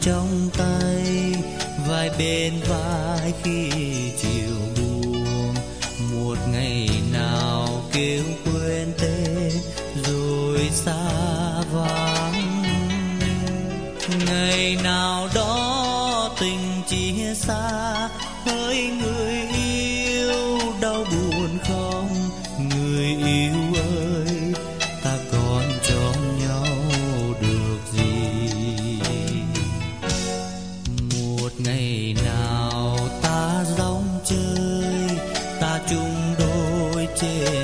trong tay, vai bên vai khi chiều buông. Một ngày nào kêu quên tên rồi xa vắng, ngày nào đó tình chia xa, hỡi người yêu đau buồn không? Người yêu ơi, ta còn cho nhau được gì? Một ngày nào ta dòng chơi, ta chung đôi trên